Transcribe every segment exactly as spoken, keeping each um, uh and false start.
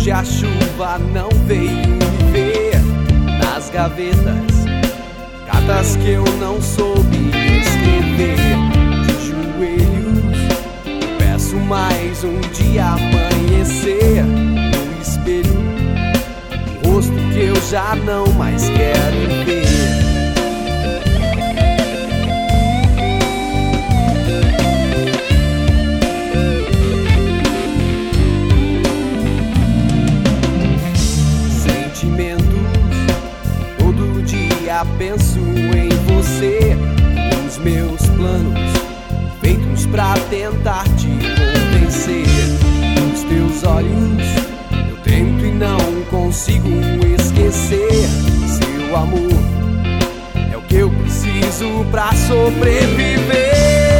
Hoje a chuva não veio me ver. Nas gavetas, cartas que eu não soube escrever. De joelhos, peço mais um dia amanhecer. No espelho, um rosto que eu já não mais quero ver. Penso em você, nos meus planos feitos pra tentar te convencer. Nos teus olhos eu tento e não consigo esquecer. Seu amor é o que eu preciso pra sobreviver.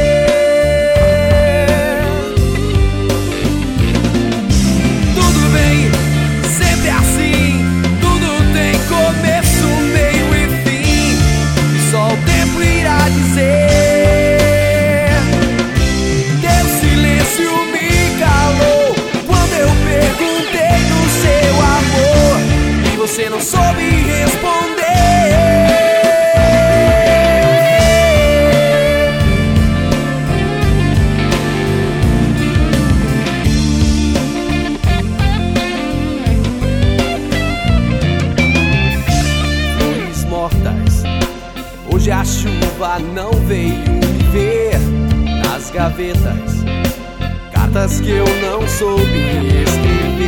Tudo bem, sempre assim, tudo tem começo, meio e só o tempo irá dizer. Teu silêncio me calou quando eu perguntei do seu amor e você não soube responder. Flores mortas, hoje a chuva não veio me ver. Nas gavetas, cartas que eu não soube escrever.